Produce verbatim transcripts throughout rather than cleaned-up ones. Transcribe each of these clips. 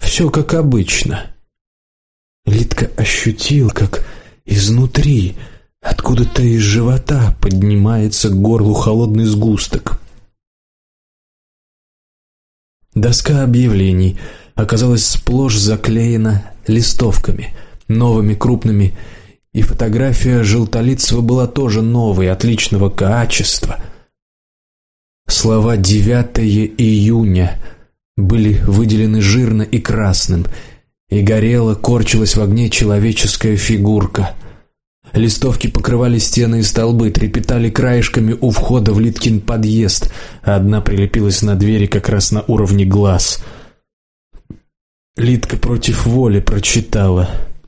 Все как обычно. Лидка ощутила, как изнутри, откуда-то из живота, поднимается к горлу холодный сгусток. Доска объявлений оказалась сплошь заклеена листовками, новыми, крупными, и фотография Желтолицева была тоже новой, отличного качества. Слова «девятое июня» были выделены жирно и красным, и горела, корчилась в огне человеческая фигурка. Листовки покрывали стены и столбы, трепетали краешками у входа в Лидкин подъезд, а одна прилепилась на двери как раз на уровне глаз. Лидка против воли прочитала: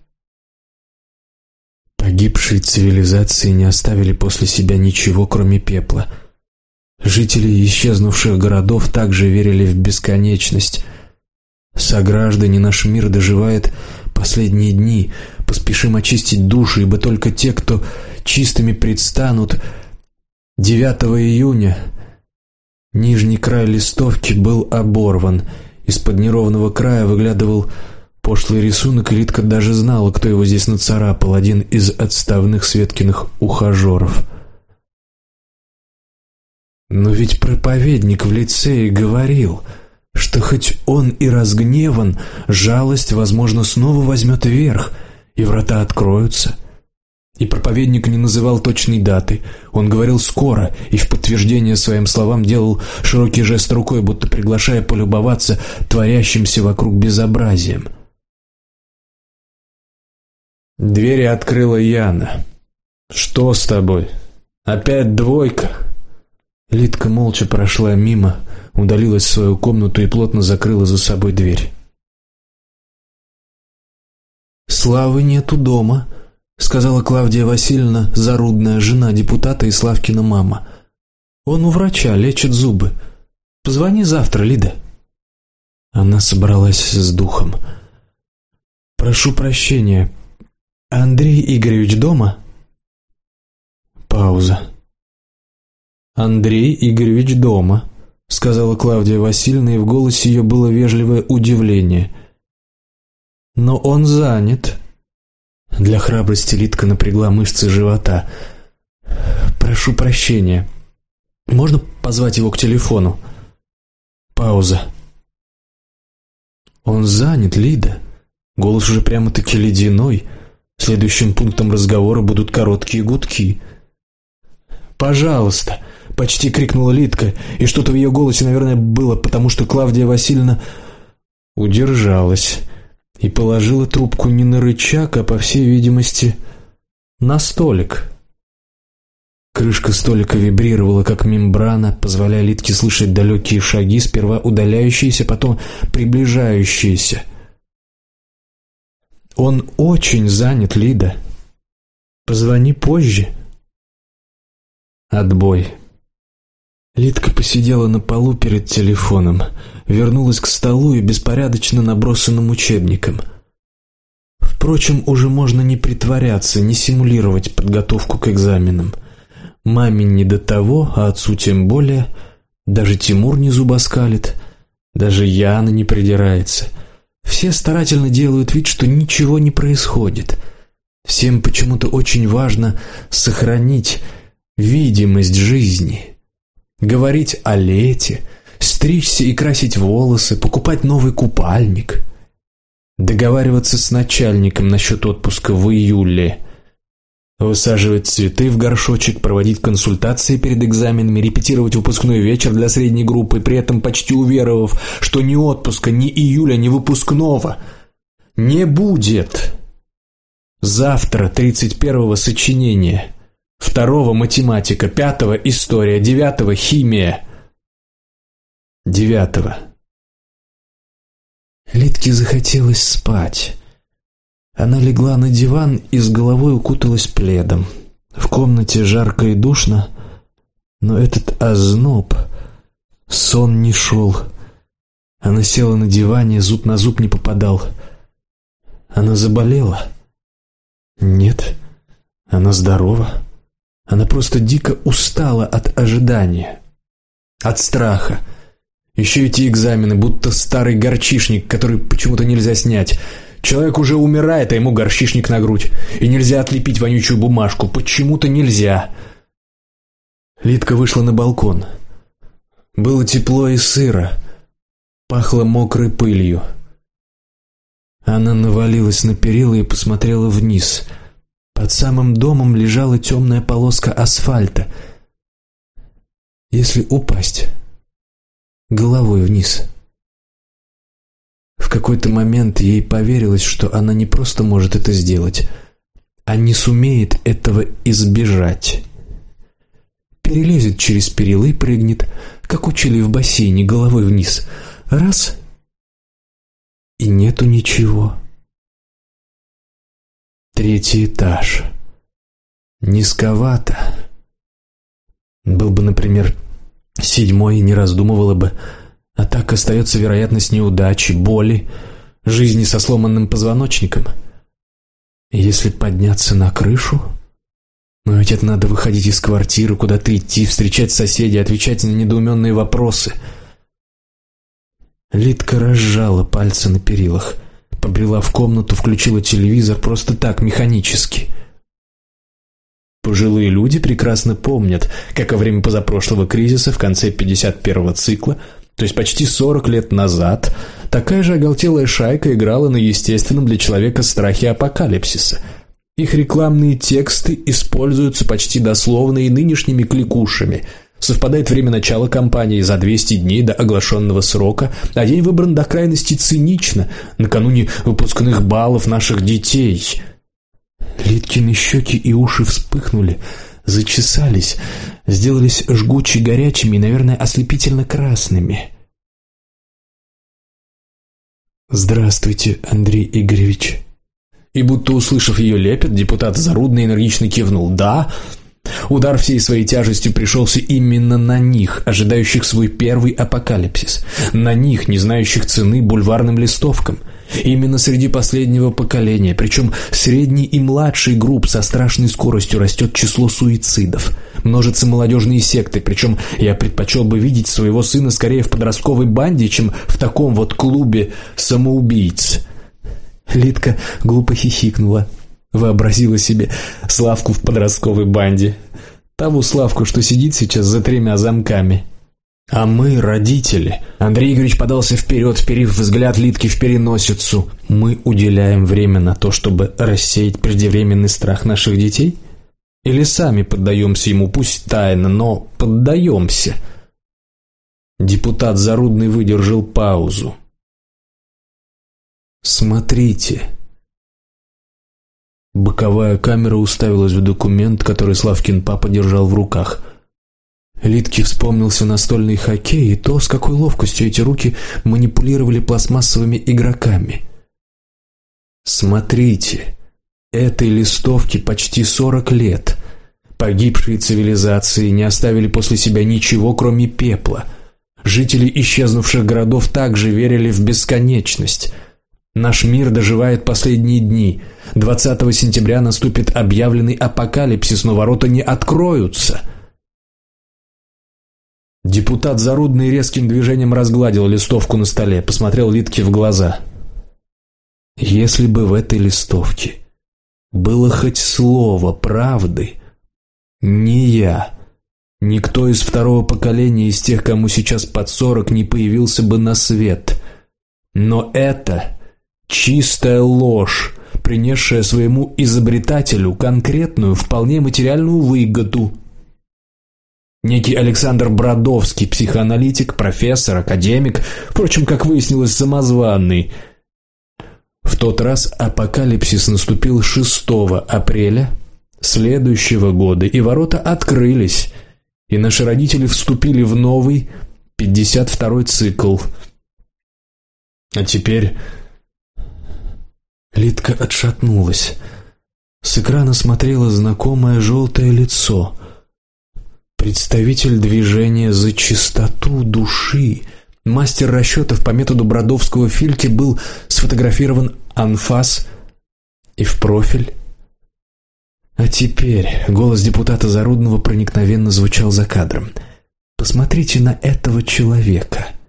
«Погибшие цивилизации не оставили после себя ничего, кроме пепла. Жители исчезнувших городов также верили в бесконечность. Сограждане, наш мир доживает последние дни. Поспешим очистить души, ибо только те, кто чистыми предстанут». девятого июня нижний край листовки был оборван. Из-под неровного края выглядывал пошлый рисунок, и Лидка даже знала, кто его здесь нацарапал, один из отставных Светкиных ухажеров. Но ведь проповедник в лицее говорил, что хоть он и разгневан, жалость, возможно, снова возьмет верх, и врата откроются. И проповедник не называл точной даты. Он говорил скоро, и в подтверждение своим словам делал широкий жест рукой, будто приглашая полюбоваться творящимся вокруг безобразием. Двери открыла Яна. «Что с тобой? Опять двойка?» Лидка молча прошла мимо, удалилась в свою комнату и плотно закрыла за собой дверь. «Славы нету дома», — сказала Клавдия Васильевна, зарудная жена депутата и Славкина мама. «Он у врача, лечит зубы. Позвони завтра, Лида». Она собралась с духом. «Прошу прощения, Андрей Игоревич дома?» Пауза. «Андрей Игоревич дома», — сказала Клавдия Васильевна, и в голосе ее было вежливое удивление. «Но он занят». Для храбрости Лидка напрягла мышцы живота. «Прошу прощения. Можно позвать его к телефону?» Пауза. «Он занят, Лида». Голос уже прямо-таки ледяной. Следующим пунктом разговора будут короткие гудки. «Пожалуйста», — почти крикнула Лидка, и что-то в ее голосе, наверное, было, потому что Клавдия Васильевна удержалась и положила трубку не на рычаг, а, по всей видимости, на столик. Крышка столика вибрировала, как мембрана, позволяя Лидке слышать далекие шаги, сперва удаляющиеся, потом приближающиеся. «Он очень занят, Лида. Позвони позже». Отбой. Лидка посидела на полу перед телефоном, вернулась к столу и беспорядочно набросанным учебникам. Впрочем, уже можно не притворяться, не симулировать подготовку к экзаменам. Маме не до того, а отцу тем более. Даже Тимур не зубоскалит, даже Яна не придирается. Все старательно делают вид, что ничего не происходит. Всем почему-то очень важно сохранить видимость жизни. Говорить о лете, стричься и красить волосы, покупать новый купальник, договариваться с начальником насчет отпуска в июле, высаживать цветы в горшочек, проводить консультации перед экзаменами, репетировать выпускной вечер для средней группы, при этом почти уверовав, что ни отпуска, ни июля, ни выпускного не будет. Завтра тридцать первого сочинение, второго математика, пятого история, девятого химия. Девятого. Лидке захотелось спать. Она легла на диван и с головой укуталась пледом. В комнате жарко и душно, но этот озноб, сон не шел. Она села на диване, зуб на зуб не попадал. Она заболела? Нет, она здорова. Она просто дико устала от ожидания, от страха. Еще эти экзамены, будто старый горчишник, который почему-то нельзя снять. Человек уже умирает, а ему горчишник на грудь. И нельзя отлепить вонючую бумажку. Почему-то нельзя. Лидка вышла на балкон. Было тепло и сыро. Пахло мокрой пылью. Она навалилась на перила и посмотрела вниз. Под самым домом лежала темная полоска асфальта. Если упасть головой вниз. В какой-то момент ей поверилось, что она не просто может это сделать, а не сумеет этого избежать. Перелезет через перила и прыгнет, как учили в бассейне, головой вниз. Раз — и нету ничего. Третий этаж. Низковато. Был бы, например, седьмой, не раздумывала бы. А так остается вероятность неудачи, боли, жизни со сломанным позвоночником. Если подняться на крышу... Но ведь это надо выходить из квартиры, куда-то идти, встречать соседей, отвечать на недоуменные вопросы. Лидка разжала пальцы на перилах, побрела в комнату, включила телевизор просто так, механически. Пожилые люди прекрасно помнят, как во время позапрошлого кризиса в конце пятьдесят первого цикла, то есть почти сорок лет назад, такая же оголтелая шайка играла на естественном для человека страхе апокалипсиса. Их рекламные тексты используются почти дословно и нынешними кликушами. Совпадает время начала кампании за двести дней до оглашенного срока, а день выбран до крайности цинично, накануне выпускных баллов наших детей. Лидкины щеки и уши вспыхнули, зачесались, сделались жгуче горячими и, наверное, ослепительно красными. «Здравствуйте, Андрей Игоревич». И будто услышав ее лепет, депутат Зарудный энергично кивнул. «Да». Удар всей своей тяжестью пришелся именно на них, ожидающих свой первый апокалипсис. На них, не знающих цены бульварным листовкам. Именно среди последнего поколения, причем средней и младшей групп, со страшной скоростью растет число суицидов. Множатся молодежные секты, причем я предпочел бы видеть своего сына скорее в подростковой банде, чем в таком вот клубе самоубийц. Лидка глупо хихикнула. Вообразила себе Славку в подростковой банде. Того Славку, что сидит сейчас за тремя замками. А мы, родители, Андрей Игоревич подался вперед, вперив взгляд Лидки в переносицу. Мы уделяем время на то, чтобы рассеять преждевременный страх наших детей? Или сами поддаемся ему, пусть тайно, но поддаемся? Депутат Зарудный выдержал паузу. «Смотрите». Боковая камера уставилась в документ, который Славкин папа держал в руках. Лидке вспомнился настольный хоккей и то, с какой ловкостью эти руки манипулировали пластмассовыми игроками. «Смотрите, этой листовке почти сорок лет. Погибшие цивилизации не оставили после себя ничего, кроме пепла. Жители исчезнувших городов также верили в бесконечность». Наш мир доживает последние дни. двадцатого сентября наступит объявленный апокалипсис, но ворота не откроются. Депутат Зарудный резким движением разгладил листовку на столе, посмотрел Лидке в глаза. Если бы в этой листовке было хоть слово правды, ни я, никто из второго поколения, из тех, кому сейчас под сорок, не появился бы на свет. Но это... чистая ложь, принесшая своему изобретателю конкретную, вполне материальную выгоду. Некий Александр Бродовский, психоаналитик, профессор, академик, впрочем, как выяснилось, самозваный. В тот раз апокалипсис наступил шестого апреля следующего года, и ворота открылись, и наши родители вступили в новый пятьдесят второй цикл. А теперь... Лидка отшатнулась. С экрана смотрело знакомое желтое лицо. Представитель движения «За чистоту души», мастер расчетов по методу Бродовского-Фильке, был сфотографирован анфас и в профиль. А теперь голос депутата Зарудного проникновенно звучал за кадром. «Посмотрите на этого человека».